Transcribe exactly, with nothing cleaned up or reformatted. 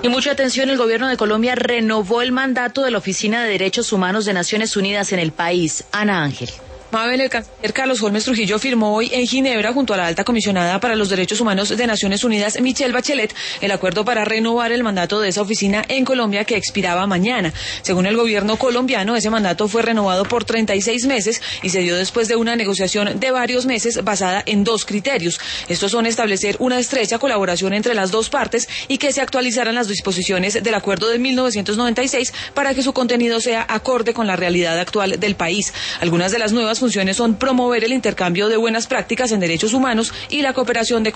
Y mucha atención, el gobierno de Colombia renovó el mandato de la Oficina de Derechos Humanos de Naciones Unidas en el país. Ana Ángel. Mabel, el canciller Carlos Holmes Trujillo firmó hoy en Ginebra, junto a la alta comisionada para los derechos humanos de Naciones Unidas, Michelle Bachelet, el acuerdo para renovar el mandato de esa oficina en Colombia, que expiraba mañana. Según el gobierno colombiano, ese mandato fue renovado por treinta y seis meses y se dio después de una negociación de varios meses basada en dos criterios. Estos son establecer una estrecha colaboración entre las dos partes y que se actualizaran las disposiciones del acuerdo de mil novecientos noventa y seis para que su contenido sea acorde con la realidad actual del país. Algunas de las nuevas funciones son promover el intercambio de buenas prácticas en derechos humanos y la cooperación de